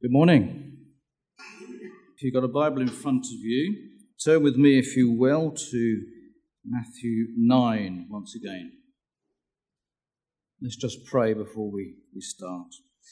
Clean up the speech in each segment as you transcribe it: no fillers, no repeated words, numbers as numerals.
Good morning. If you've got a Bible in front of you, turn with me, if you will, to Matthew 9 once again. Let's just pray before we start.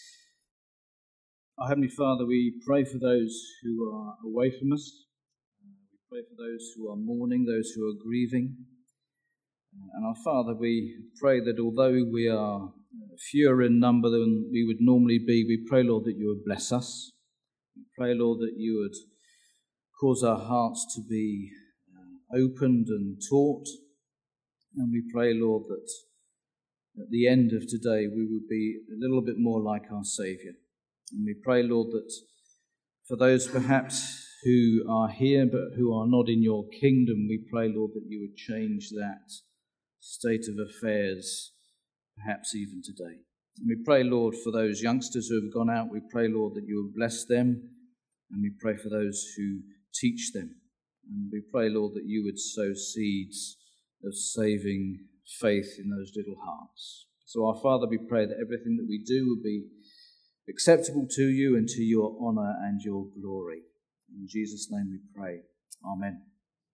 Our Heavenly Father, we pray for those who are away from us. We pray for those who are mourning, those who are grieving. And our Father, we pray that although we are fewer in number than we would normally be, we pray, Lord, that you would bless us. We pray, Lord, that you would cause our hearts to be opened and taught. And we pray, Lord, that at the end of today we would be a little bit more like our Saviour. And we pray, Lord, that for those perhaps who are here but who are not in your kingdom, we pray, Lord, that you would change that state of affairs, perhaps even today. And we pray, Lord, for those youngsters who have gone out. We pray, Lord, that you would bless them. And we pray for those who teach them. And we pray, Lord, that you would sow seeds of saving faith in those little hearts. So, our Father, we pray that everything that we do will be acceptable to you and to your honour and your glory. In Jesus' name we pray. Amen.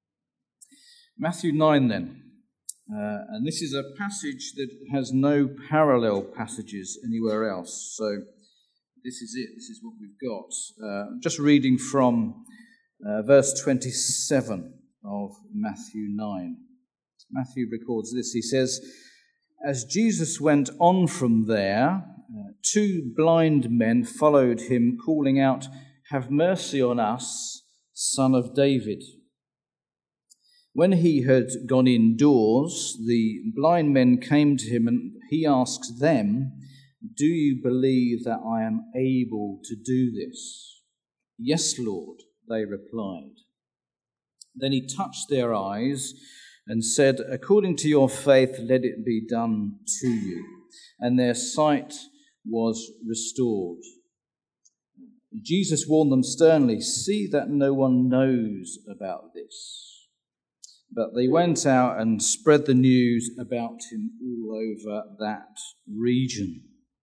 Matthew 9 then. And this is a passage that has no parallel passages anywhere else. So this is it. This is what we've got. Just reading from verse 27 of Matthew 9. Matthew records this. He says, "As Jesus went on from there, two blind men followed him, calling out, 'Have mercy on us, Son of David.' When he had gone indoors, the blind men came to him, and he asked them, 'Do you believe that I am able to do this?' 'Yes, Lord,' they replied. Then he touched their eyes and said, 'According to your faith, let it be done to you.' And their sight was restored. Jesus warned them sternly, 'See that no one knows about this.' But they went out and spread the news about him all over that region.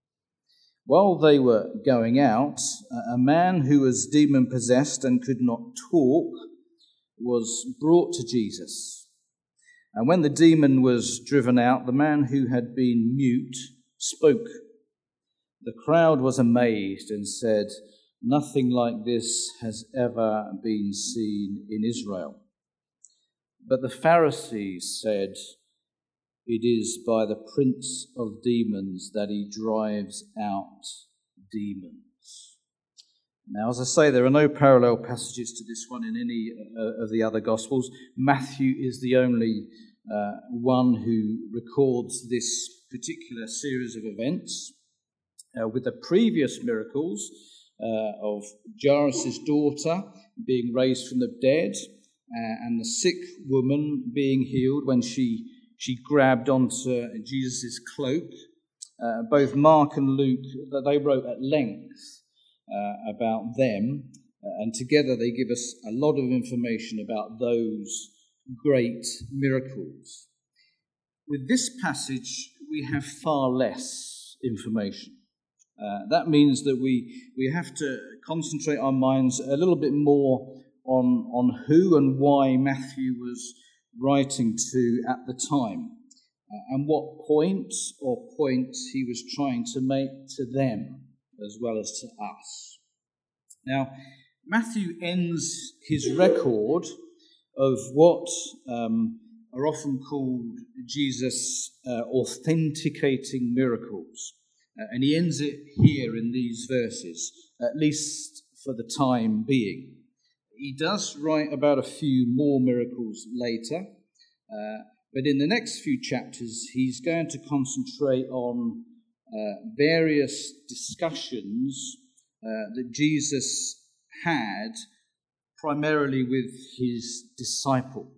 While they were going out, a man who was demon-possessed and could not talk was brought to Jesus. And when the demon was driven out, the man who had been mute spoke. The crowd was amazed and said, 'Nothing like this has ever been seen in Israel.' But the Pharisees said, 'It is by the prince of demons that he drives out demons.'" Now, as I say, there are no parallel passages to this one in any of the other Gospels. Matthew is the only one who records this particular series of events. With the previous miracles of Jairus' daughter being raised from the dead, and the sick woman being healed when she grabbed onto Jesus' cloak. Both Mark and Luke, they wrote at length about them, and together they give us a lot of information about those great miracles. With this passage, we have far less information. That means that we have to concentrate our minds a little bit more on who and why Matthew was writing to at the time, and what points he was trying to make to them as well as to us. Now, Matthew ends his record of what are often called Jesus authenticating miracles, and he ends it here in these verses, at least for the time being. He does write about a few more miracles later, but in the next few chapters he's going to concentrate on various discussions that Jesus had primarily with his disciples,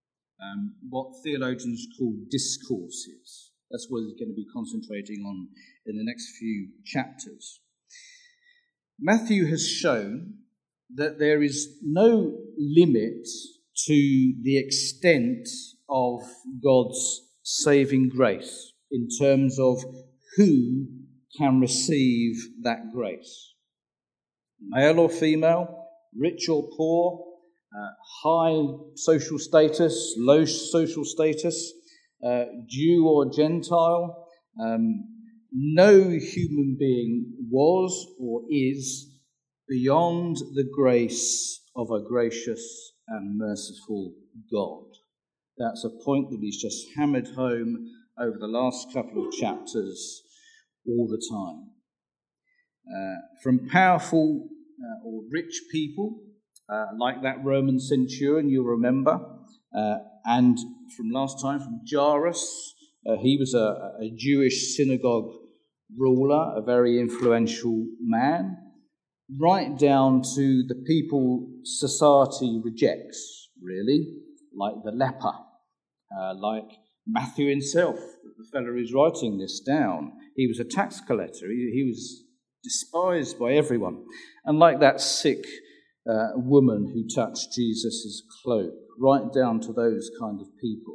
what theologians call discourses. That's what he's going to be concentrating on in the next few chapters. Matthew has shown that there is no limit to the extent of God's saving grace in terms of who can receive that grace. male or female, rich or poor, high social status, low social status, Jew or Gentile. No human being was or is beyond the grace of a gracious and merciful God. That's a point that he's just hammered home over the last couple of chapters all the time. From powerful or rich people, like that Roman centurion, you'll remember, and from last time, from Jairus, he was a Jewish synagogue ruler, a very influential man, right down to the people society rejects, really, like the leper, like Matthew himself, the fellow who's writing this down. He was a tax collector. He was despised by everyone. And like that sick woman who touched Jesus' cloak, right down to those kind of people.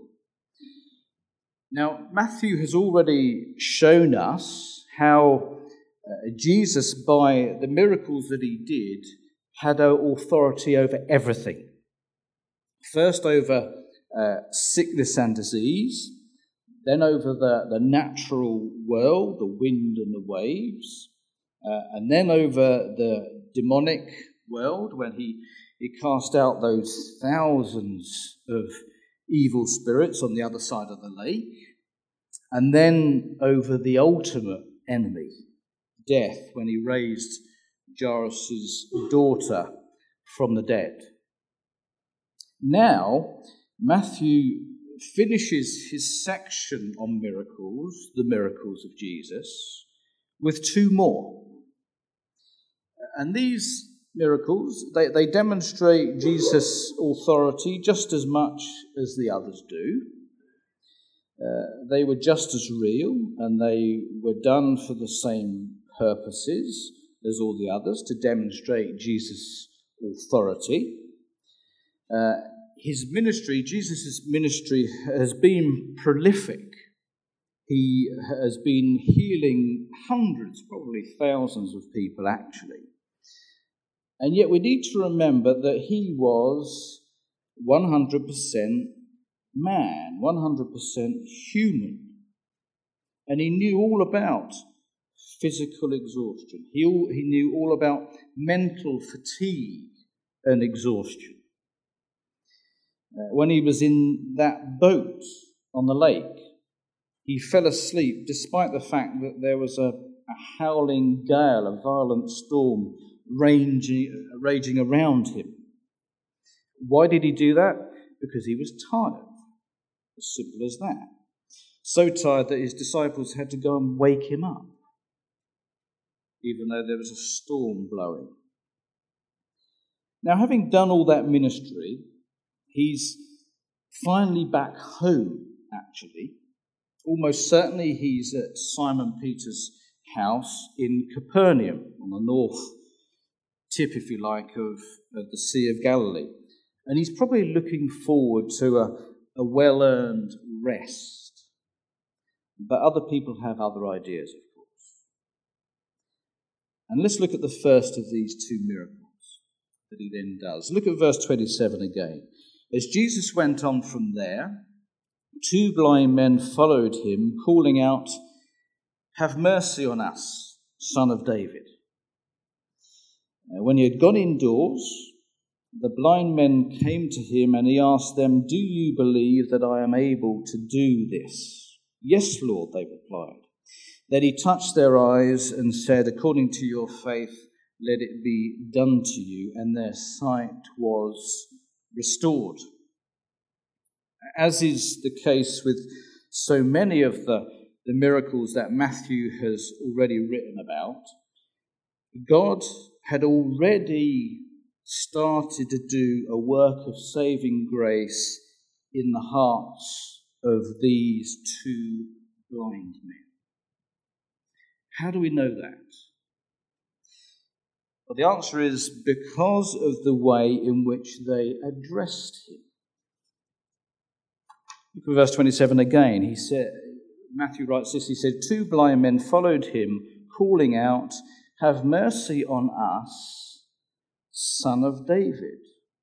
Now, Matthew has already shown us how Jesus, by the miracles that he did, had authority over everything. First over sickness and disease, then over the natural world, the wind and the waves, and then over the demonic world when he cast out those thousands of evil spirits on the other side of the lake, and then over the ultimate enemy, death, when he raised Jairus' daughter from the dead. Now, Matthew finishes his section on miracles, the miracles of Jesus, with two more. And these miracles, they demonstrate Jesus' authority just as much as the others do. They were just as real, and they were done for the same purposes as all the others, to demonstrate Jesus' authority. His ministry, Jesus' ministry, has been prolific. He has been healing hundreds, probably thousands of people actually. And yet we need to remember that he was 100% man, 100% human. And he knew all about physical exhaustion. He knew all about mental fatigue and exhaustion. When he was in that boat on the lake, he fell asleep despite the fact that there was a howling gale, a violent storm raging around him. Why did he do that? Because he was tired. As simple as that. So tired that his disciples had to go and wake him up, even though there was a storm blowing. Now, having done all that ministry, he's finally back home, actually. Almost certainly he's at Simon Peter's house in Capernaum, on the north tip, if you like, of the Sea of Galilee. And he's probably looking forward to a well-earned rest. But other people have other ideas, of course. And let's look at the first of these two miracles that he then does. Look at verse 27 again. As Jesus went on from there, two blind men followed him, calling out, "Have mercy on us, Son of David." When he had gone indoors, the blind men came to him, and he asked them, "Do you believe that I am able to do this?" "Yes, Lord," they replied. Then he touched their eyes and said, "According to your faith, let it be done to you." And their sight was restored. As is the case with so many of the miracles that Matthew has already written about, God had already started to do a work of saving grace in the hearts of these two blind men. How do we know that? Well, the answer is because of the way in which they addressed him. Look at verse 27 again. He said, Matthew writes this, he said, "Two blind men followed him, calling out, 'Have mercy on us, Son of David.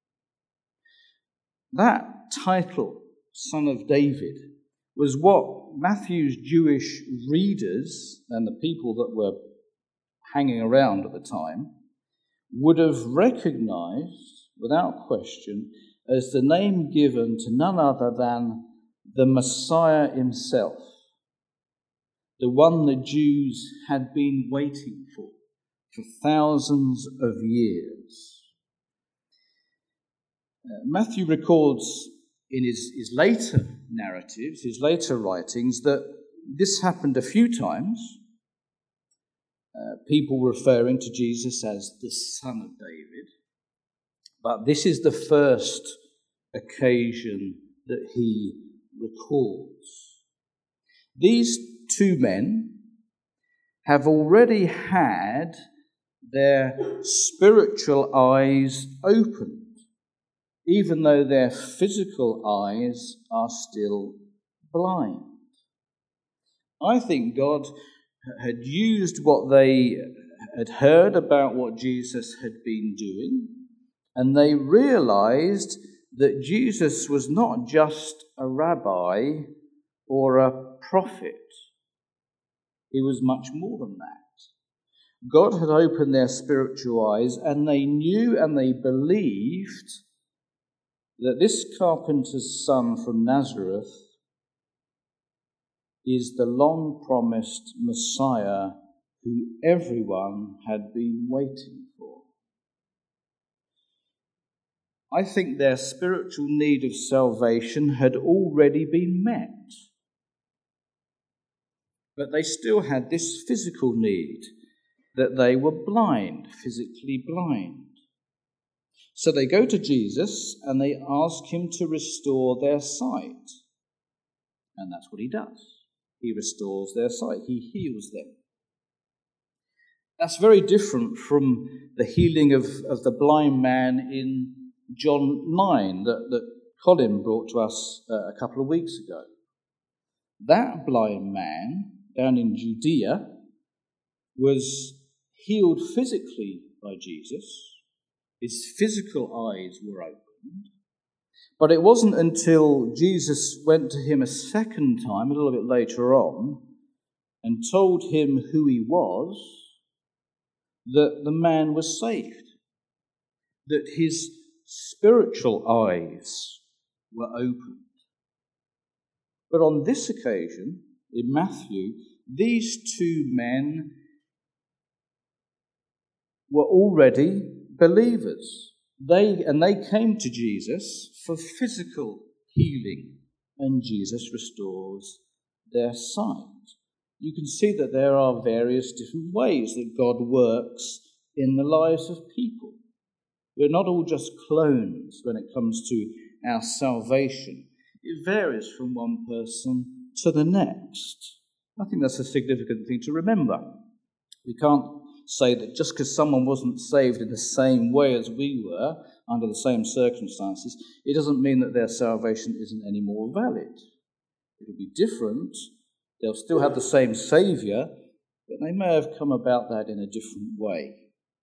That title, Son of David, was what Matthew's Jewish readers and the people that were hanging around at the time would have recognized, without question, as the name given to none other than the Messiah himself, the one the Jews had been waiting for thousands of years. Matthew records in his later narratives, his later writings, that this happened a few times, people referring to Jesus as the Son of David, but this is the first occasion that he records. These two men have already had their spiritual eyes opened, even though their physical eyes are still blind. I think God had used what they had heard about what Jesus had been doing, and they realized that Jesus was not just a rabbi or a prophet. He was much more than that. God had opened their spiritual eyes, and they knew and they believed that this carpenter's son from Nazareth is the long-promised Messiah who everyone had been waiting for. I think their spiritual need of salvation had already been met. But they still had this physical need, that they were blind, physically blind. So they go to Jesus and they ask him to restore their sight. And that's what he does. He restores their sight. He heals them. That's very different from the healing of the blind man in John 9 that Colin brought to us a couple of weeks ago. That blind man down in Judea was healed physically by Jesus. His physical eyes were opened. But it wasn't until Jesus went to him a second time, a little bit later on, and told him who he was, that the man was saved, that his spiritual eyes were opened. But on this occasion, in Matthew, these two men were already believers. They came to Jesus for physical healing, and Jesus restores their sight. You can see that there are various different ways that God works in the lives of people. We're not all just clones when it comes to our salvation. It varies from one person to the next. I think that's a significant thing to remember. We can't say that just because someone wasn't saved in the same way as we were, under the same circumstances, it doesn't mean that their salvation isn't any more valid. It'll be different. They'll still have the same Saviour, but they may have come about that in a different way.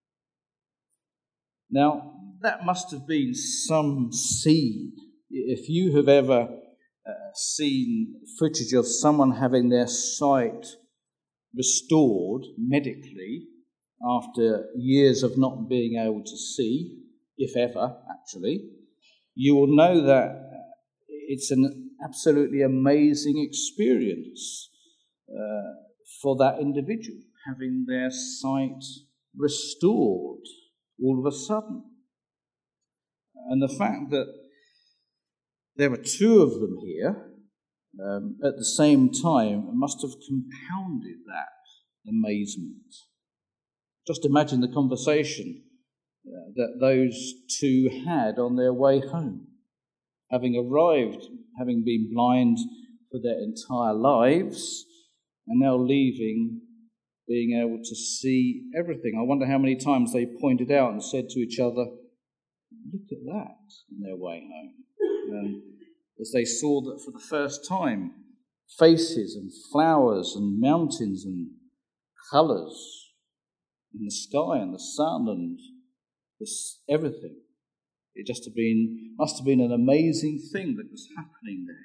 Now, that must have been some scene. If you have ever seen footage of someone having their sight restored medically after years of not being able to see, if ever, actually, you will know that it's an absolutely amazing experience for that individual, having their sight restored all of a sudden. And the fact that there were two of them here at the same time must have compounded that amazement. Just imagine the conversation that those two had on their way home, having arrived, having been blind for their entire lives, and now leaving, being able to see everything. I wonder how many times they pointed out and said to each other, "Look at that," on their way home. As they saw that for the first time, faces and flowers and mountains and colours and the sky and the sun and everything. It must have been an amazing thing that was happening there.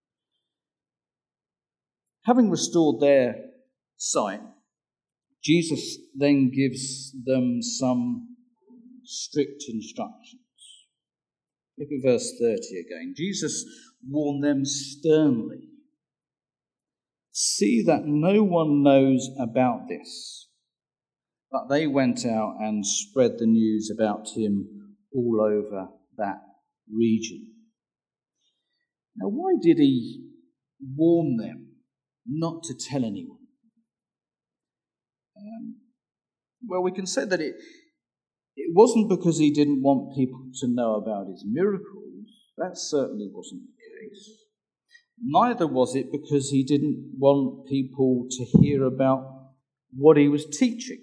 Having restored their sight, Jesus then gives them some strict instructions. Look at verse 30 again. Jesus warned them sternly. See that no one knows about this. But they went out and spread the news about him all over that region. Now, why did he warn them not to tell anyone? Well, we can say that it wasn't because he didn't want people to know about his miracles. That certainly wasn't the case. Neither was it because he didn't want people to hear about what he was teaching.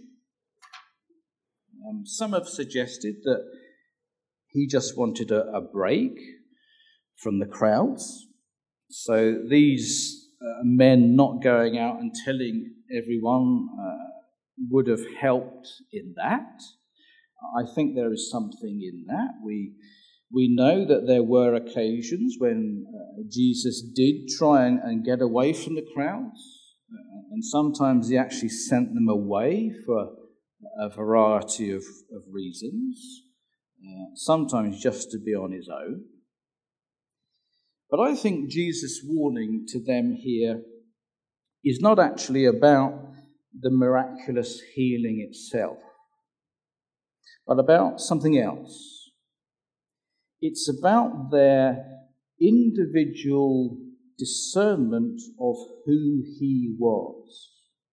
Some have suggested that he just wanted a break from the crowds. So these men not going out and telling everyone would have helped in that. I think there is something in that. We know that there were occasions when Jesus did try and get away from the crowds, and sometimes he actually sent them away for a variety of reasons, sometimes just to be on his own. But I think Jesus' warning to them here is not actually about the miraculous healing itself, but about something else. It's about their individual discernment of who he was.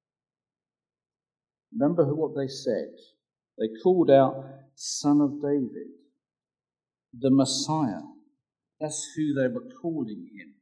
Remember what they said? They called out, Son of David, the Messiah. That's who they were calling him.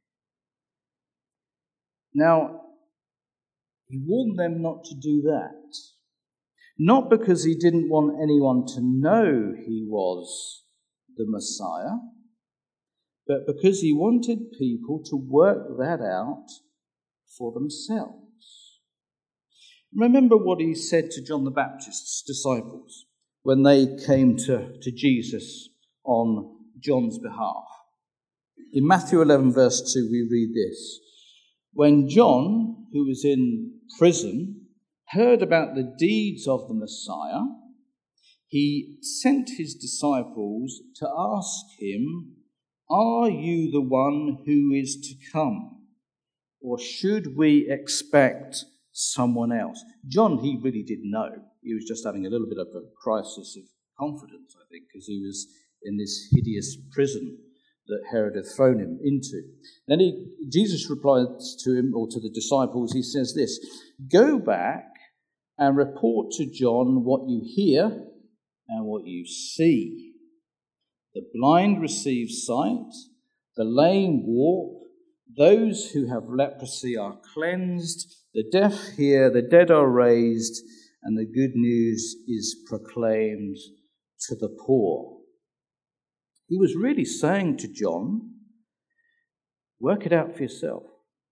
Now, he warned them not to do that. Not because he didn't want anyone to know he was the Messiah, but because he wanted people to work that out for themselves. Remember what he said to John the Baptist's disciples when they came to Jesus on John's behalf. In Matthew 11, verse 2, we read this. When John, who was in prison, heard about the deeds of the Messiah, he sent his disciples to ask him, Are you the one who is to come? Or should we expect someone else? John, he really didn't know. He was just having a little bit of a crisis of confidence, I think, because he was in this hideous prison that Herod had thrown him into. Then Jesus replies to him, or to the disciples, he says this, Go back and report to John what you hear and what you see. The blind receive sight, the lame walk, those who have leprosy are cleansed, the deaf hear, the dead are raised, and the good news is proclaimed to the poor. He was really saying to John, work it out for yourself.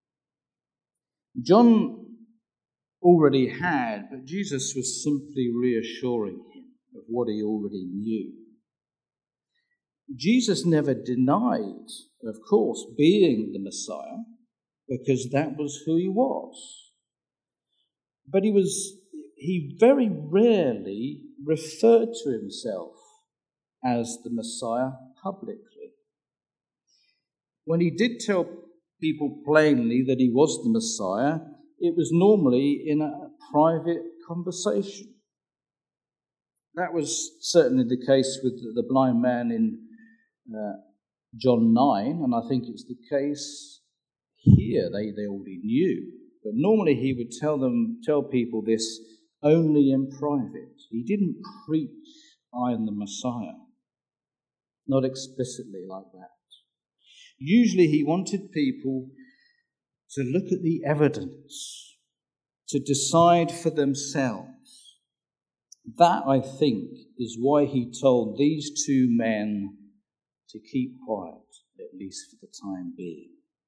John already had, but Jesus was simply reassuring him of what he already knew. Jesus never denied, of course, being the Messiah, because that was who he was. But he very rarely referred to himself as the Messiah publicly. When he did tell people plainly that he was the Messiah, it was normally in a private conversation. That was certainly the case with the blind man in John 9, and I think it's the case here. They already knew. But normally he would tell people this only in private. He didn't preach, I am the Messiah. Not explicitly like that. Usually he wanted people to look at the evidence, to decide for themselves. That, I think, is why he told these two men to keep quiet, at least for the time being.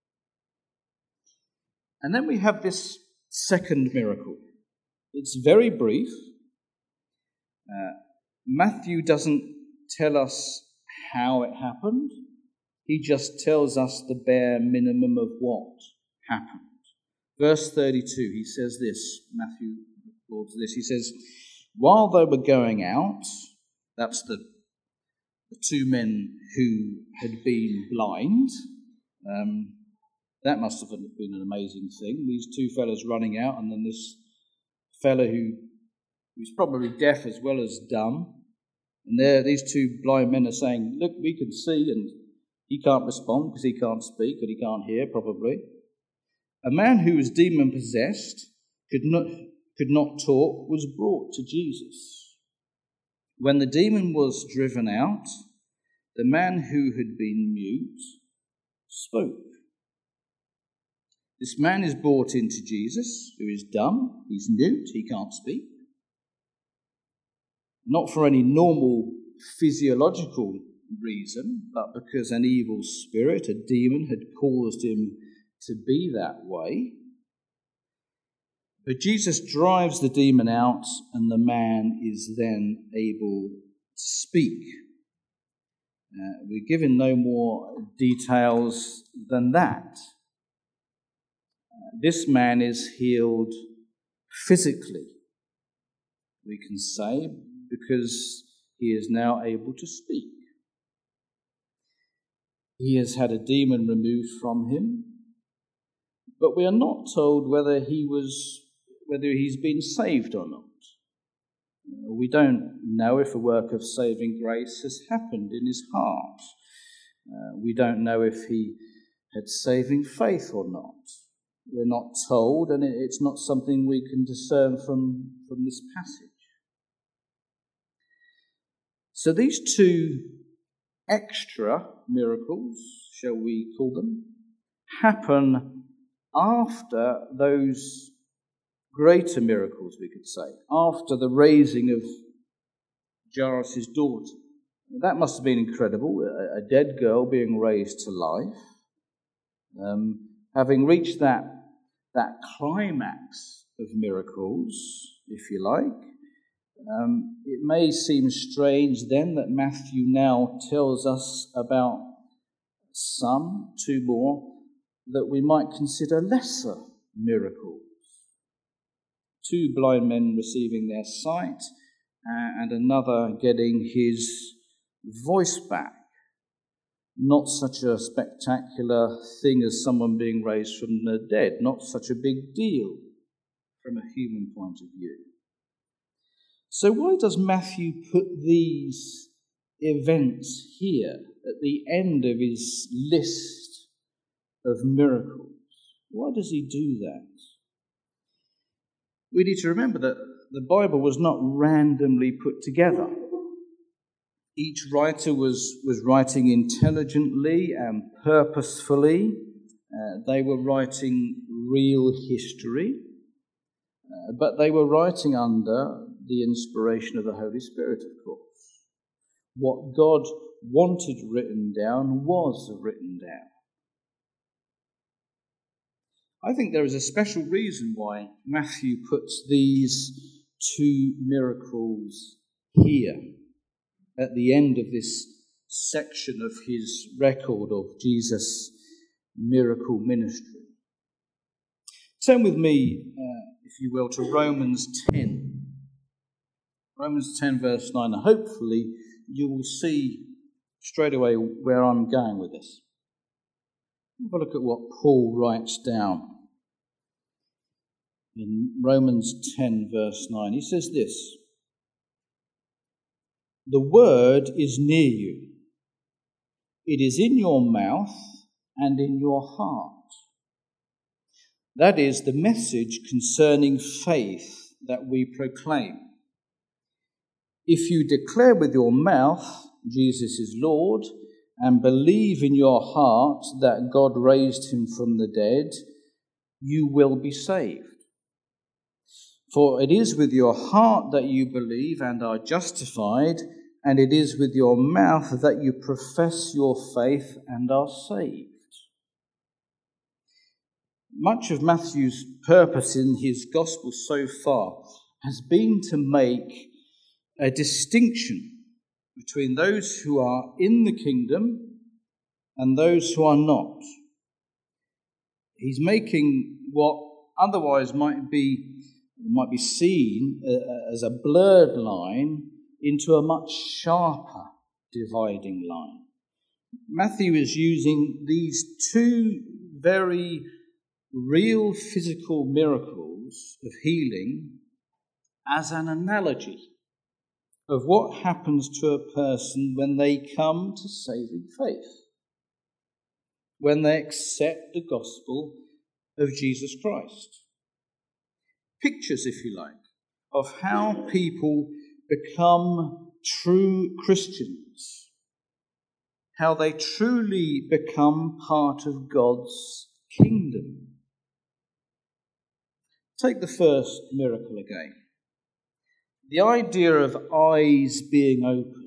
And then we have this second miracle. It's very brief. Matthew doesn't tell us how it happened. He just tells us the bare minimum of what happened. Verse 32, he says this, Matthew records this, he says, while they were going out, that's the two men who had been blind. That must have been an amazing thing. These two fellas running out, and then this fella who's probably deaf as well as dumb. And there, these two blind men are saying, look, we can see, and he can't respond because he can't speak and he can't hear, probably. A man who was demon-possessed, could not talk, was brought to Jesus. When the demon was driven out, the man who had been mute spoke. This man is brought into Jesus, who is dumb, he's mute, he can't speak. Not for any normal physiological reason, but because an evil spirit, a demon, had caused him to be that way. But Jesus drives the demon out, and the man is then able to speak. We're given no more details than that. This man is healed physically, we can say, because he is now able to speak. He has had a demon removed from him, but we are not told whether he's been saved or not. We don't know if a work of saving grace has happened in his heart. We don't know if he had saving faith or not. We're not told, and it's not something we can discern from this passage. So these two extra miracles, shall we call them, happen after those greater miracles, we could say, after the raising of Jairus' daughter. That must have been incredible, a dead girl being raised to life. Having reached that climax of miracles, if you like, it may seem strange then that Matthew now tells us about two more, that we might consider lesser miracles. Two blind men receiving their sight, and another getting his voice back. Not such a spectacular thing as someone being raised from the dead, not such a big deal from a human point of view. So why does Matthew put these events here at the end of his list of miracles? Why does he do that? We need to remember that the Bible was not randomly put together. Each writer was writing intelligently and purposefully. They were writing real history, but they were writing under the inspiration of the Holy Spirit, of course. What God wanted written down was written down. I think there is a special reason why Matthew puts these two miracles here at the end of this section of his record of Jesus' miracle ministry. Turn with me, if you will, to Romans 10. Romans 10 verse 9. And hopefully you will see straight away where I'm going with this. Have a look at what Paul writes down in Romans 10 verse 9. He says this: the word is near you. It is in your mouth and in your heart. That is the message concerning faith that we proclaim. If you declare with your mouth Jesus is Lord and believe in your heart that God raised him from the dead, you will be saved. For it is with your heart that you believe and are justified, and it is with your mouth that you profess your faith and are saved. Much of Matthew's purpose in his gospel so far has been to make a distinction between those who are in the kingdom and those who are not. He's making what otherwise might be seen as a blurred line into a much sharper dividing line. Matthew is using these two very real physical miracles of healing as an analogy of what happens to a person when they come to saving faith, when they accept the gospel of Jesus Christ. Pictures, if you like, of how people become true Christians, how they truly become part of God's kingdom. Take the first miracle again. The idea of eyes being opened,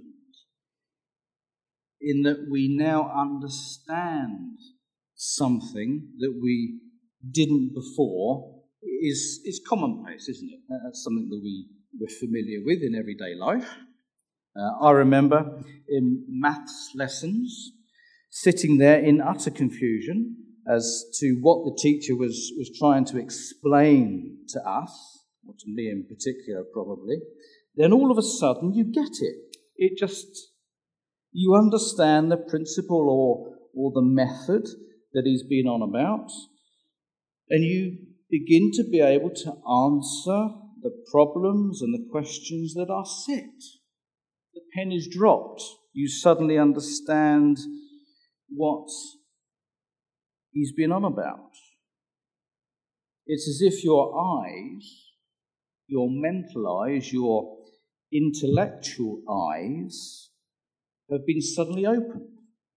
in that we now understand something that we didn't before, is commonplace, isn't it? That's something that we're familiar with in everyday life. I remember in maths lessons, sitting there in utter confusion as to what the teacher was trying to explain to us, or to me in particular probably. Then all of a sudden you get it. You understand the principle or the method that he's been on about, and you begin to be able to answer the problems and the questions that are set. The pen is dropped. You suddenly understand what he's been on about. It's as if your eyes, your mental eyes, your intellectual eyes have been suddenly opened.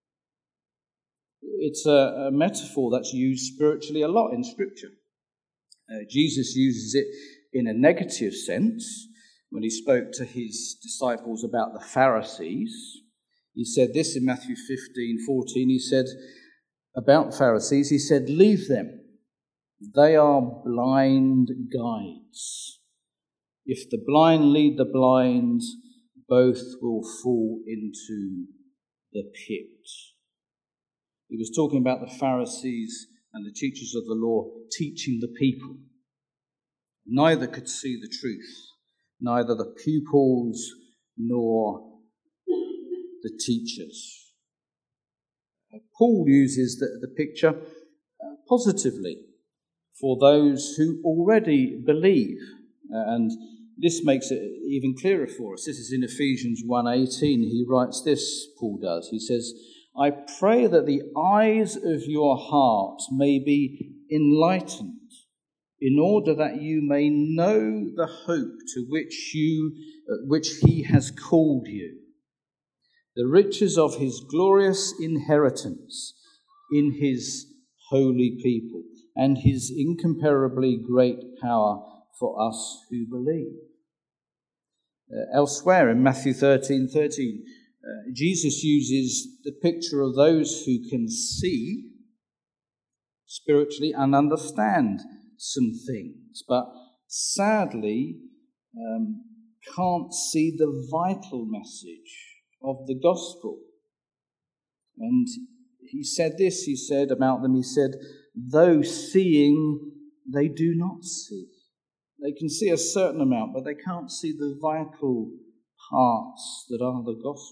It's a metaphor that's used spiritually a lot in Scripture. Jesus uses it in a negative sense when he spoke to his disciples about the Pharisees. He said this in Matthew 15:14. He said about Pharisees, he said, "Leave them. They are blind guides. If the blind lead the blind, both will fall into the pit." He was talking about the Pharisees and the teachers of the law teaching the people. Neither could see the truth, neither the pupils nor the teachers. Paul uses the picture positively for those who already believe, and this makes it even clearer for us. This is in Ephesians 1:18. He writes this, Paul does. He says, "I pray that the eyes of your heart may be enlightened, in order that you may know the hope to which he has called you, the riches of his glorious inheritance in his holy people, and his incomparably great power for us who believe." Elsewhere in Matthew 13:13, Jesus uses the picture of those who can see spiritually and understand some things, but sadly can't see the vital message of the gospel. And he said this, he said about them, he said, "Though seeing, they do not see." They can see a certain amount, but they can't see the vital parts that are the gospel.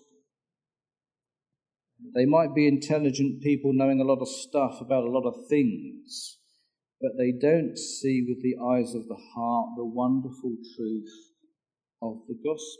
They might be intelligent people knowing a lot of stuff about a lot of things, but they don't see with the eyes of the heart the wonderful truth of the gospel.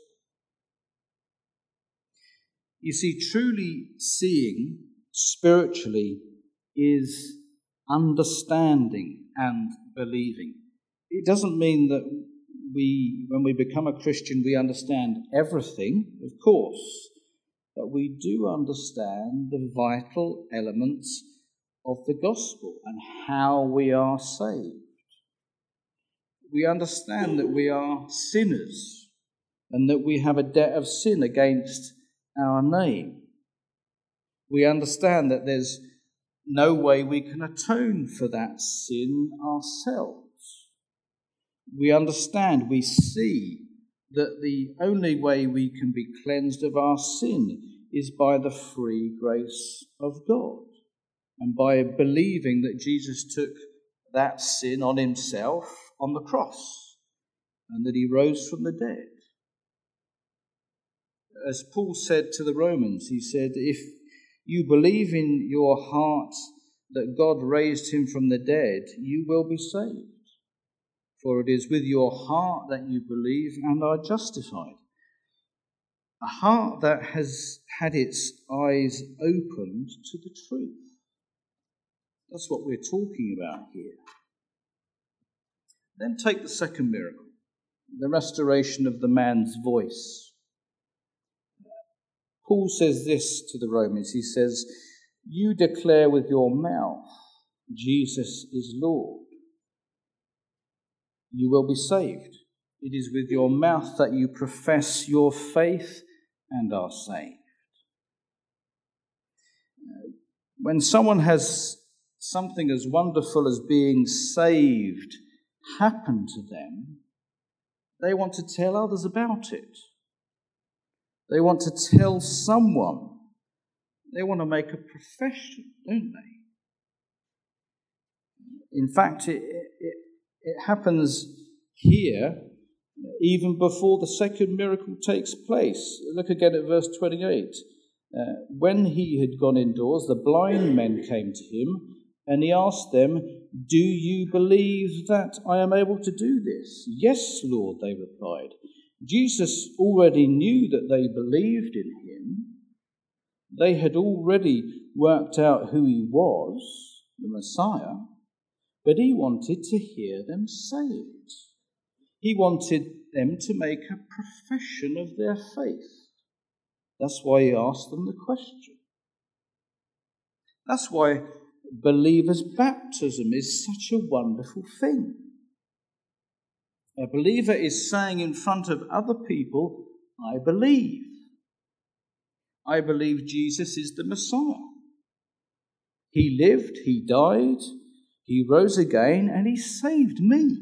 You see, truly seeing spiritually is understanding and believing. It doesn't mean that when we become a Christian, we understand everything, of course, but we do understand the vital elements of the gospel and how we are saved. We understand that we are sinners and that we have a debt of sin against our name. We understand that there's no way we can atone for that sin ourselves. We understand, we see that the only way we can be cleansed of our sin is by the free grace of God, and by believing that Jesus took that sin on himself on the cross, and that he rose from the dead. As Paul said to the Romans, he said, if you believe in your heart that God raised him from the dead, you will be saved. For it is with your heart that you believe and are justified. A heart that has had its eyes opened to the truth. That's what we're talking about here. Then take the second miracle, the restoration of the man's voice. Paul says this to the Romans. He says, you declare with your mouth, Jesus is Lord. You will be saved. It is with your mouth that you profess your faith and are saved. When someone has something as wonderful as being saved happen to them, they want to tell others about it. They want to tell someone. They want to make a profession, don't they? In fact, it happens here even before the second miracle takes place. Look again at verse 28. When he had gone indoors, the blind men came to him, and he asked them, do you believe that I am able to do this? Yes, Lord, they replied. Jesus already knew that they believed in him. They had already worked out who he was, the Messiah, but he wanted to hear them say it. He wanted them to make a profession of their faith. That's why he asked them the question. That's why believers' baptism is such a wonderful thing. A believer is saying in front of other people, I believe. I believe Jesus is the Messiah. He lived, he died, he rose again, and he saved me.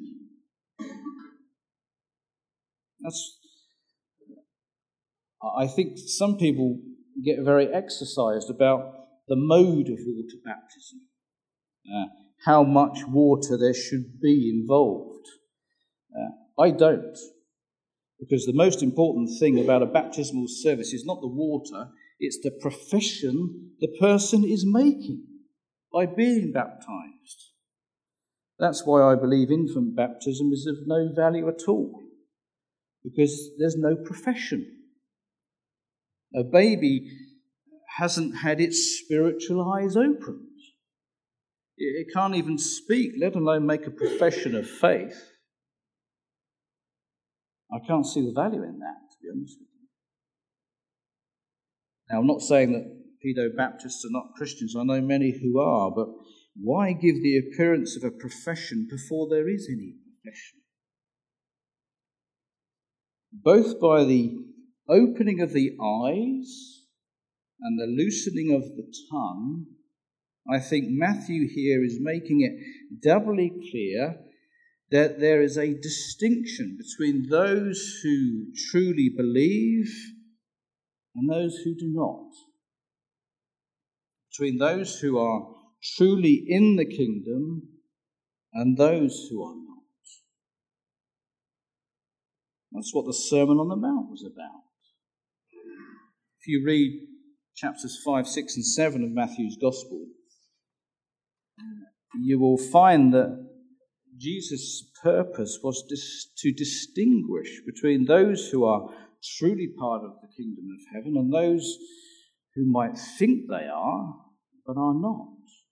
I think some people get very exercised about the mode of water baptism, how much water there should be involved. I don't, because the most important thing about a baptismal service is not the water, it's the profession the person is making by being baptized. That's why I believe infant baptism is of no value at all, because there's no profession. A baby hasn't had its spiritual eyes opened. It can't even speak, let alone make a profession of faith. I can't see the value in that, to be honest with you. Now, I'm not saying that pedo-Baptists are not Christians. I know many who are, but why give the appearance of a profession before there is any profession? Both by the opening of the eyes and the loosening of the tongue, I think Matthew here is making it doubly clear that there is a distinction between those who truly believe and those who do not. Between those who are truly in the kingdom and those who are not. That's what the Sermon on the Mount was about. If you read chapters 5, 6 and 7 of Matthew's Gospel, you will find that Jesus' purpose was to distinguish between those who are truly part of the kingdom of heaven and those who might think they are, but are not.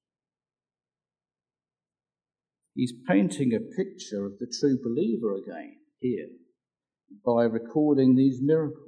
He's painting a picture of the true believer again here by recording these miracles.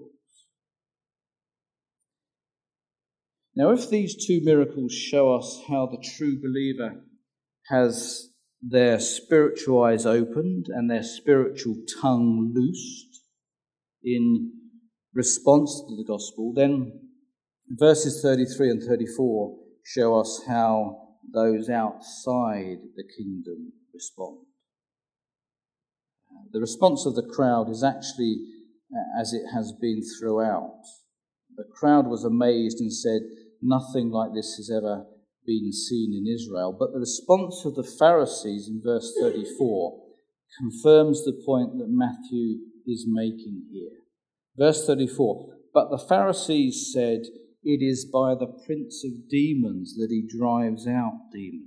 Now, if these two miracles show us how the true believer has their spiritual eyes opened and their spiritual tongue loosed in response to the gospel, then verses 33 and 34 show us how those outside the kingdom respond. The response of the crowd is actually as it has been throughout. The crowd was amazed and said, "Nothing like this has ever been seen in Israel." But the response of the Pharisees in verse 34 confirms the point that Matthew is making here. Verse 34, "But the Pharisees said, 'It is by the prince of demons that he drives out demons.'"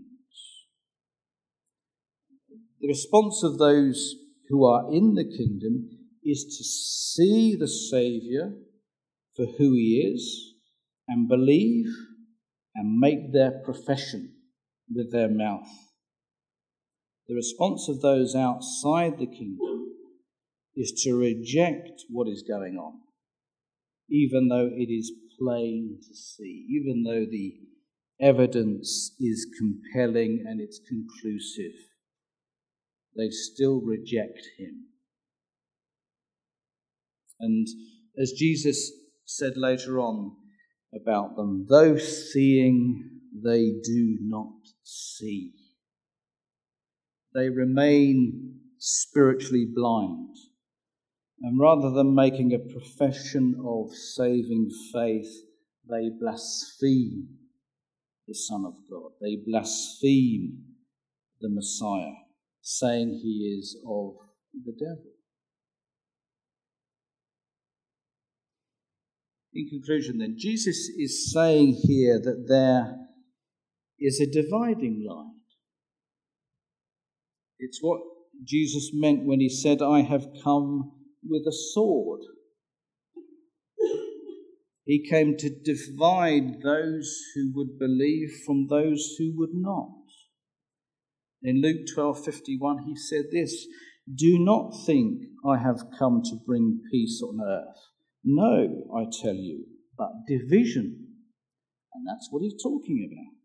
The response of those who are in the kingdom is to see the Saviour for who he is and believe and make their profession with their mouth. The response of those outside the kingdom is to reject what is going on, even though it is plain to see, even though the evidence is compelling and it's conclusive. They still reject him. And as Jesus said later on about them, though seeing, they do not see. They remain spiritually blind. And rather than making a profession of saving faith, they blaspheme the Son of God. They blaspheme the Messiah, saying he is of the devil. In conclusion then, Jesus is saying here that there is a dividing line. It's what Jesus meant when he said, "I have come with a sword." He came to divide those who would believe from those who would not. In Luke 12:51, he said this, "Do not think I have come to bring peace on earth. No, I tell you, but division." And that's what he's talking about.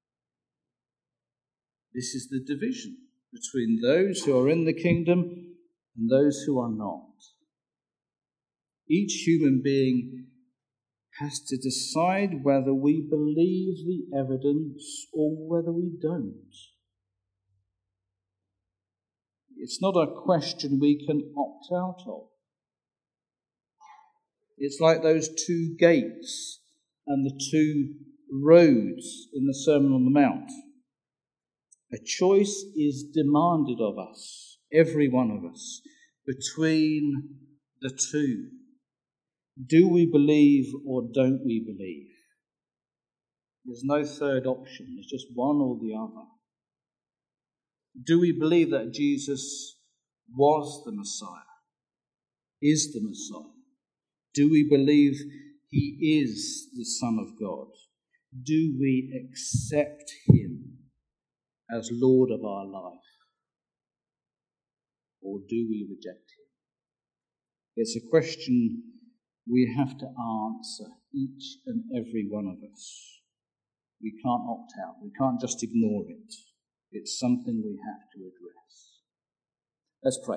This is the division between those who are in the kingdom and those who are not. Each human being has to decide whether we believe the evidence or whether we don't. It's not a question we can opt out of. It's like those two gates and the two roads in the Sermon on the Mount. A choice is demanded of us, every one of us, between the two. Do we believe or don't we believe? There's no third option. It's just one or the other. Do we believe that Jesus was the Messiah, is the Messiah? Do we believe he is the Son of God? Do we accept him as Lord of our life? Or do we reject him? It's a question we have to answer, each and every one of us. We can't opt out. We can't just ignore it. It's something we have to address. Let's pray.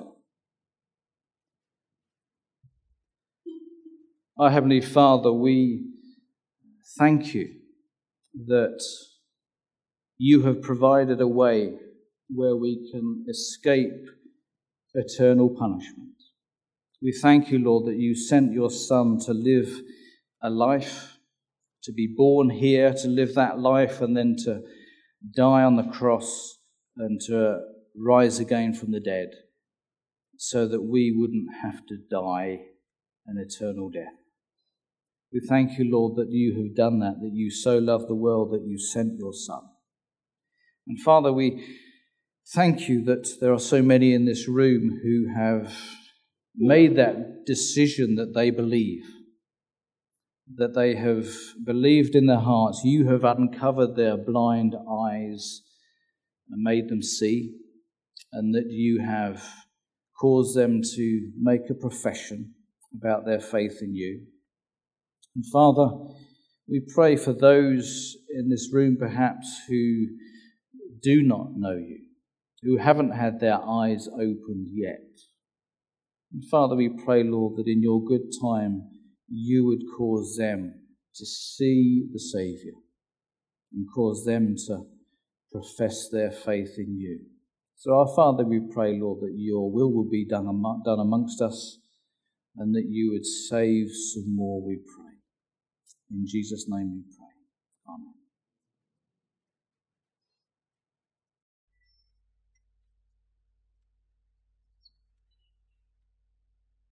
Our Heavenly Father, we thank you that you have provided a way where we can escape eternal punishment. We thank you, Lord, that you sent your Son to live a life, to be born here, to live that life, and then to die on the cross and to rise again from the dead, so that we wouldn't have to die an eternal death. We thank you, Lord, that you have done that you so loved the world that you sent your Son. And Father, we thank you that there are so many in this room who have made that decision that they believe, that they have believed in their hearts. You have uncovered their blind eyes and made them see, and that you have caused them to make a profession about their faith in you. And Father, we pray for those in this room perhaps who do not know you, who haven't had their eyes opened yet. And Father, we pray, Lord, that in your good time you would cause them to see the Saviour and cause them to profess their faith in you. So our Father, we pray, Lord, that your will be done amongst us, and that you would save some more, we pray. In Jesus' name we pray. Amen.